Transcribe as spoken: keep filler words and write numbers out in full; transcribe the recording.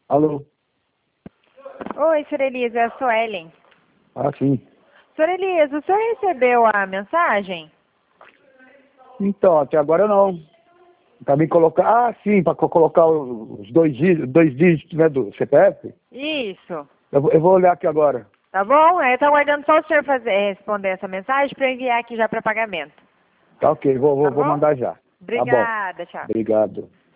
Alô? Oi, senhor Elias, eu sou Ellen. Ah, sim. Senhor Elias, o senhor recebeu a mensagem? Então, até agora não. Pra mim colocar... Ah, sim, para colocar os dois, dí- dois dígitos, né, do C P F. Isso. Eu, vou- eu vou olhar aqui agora. Tá bom? Eu tô aguardando só o senhor fazer, responder essa mensagem para enviar aqui já para pagamento. Tá ok, vou, Tá vou, vou bom? mandar já. Tá bom. Obrigada, tchau. Obrigado.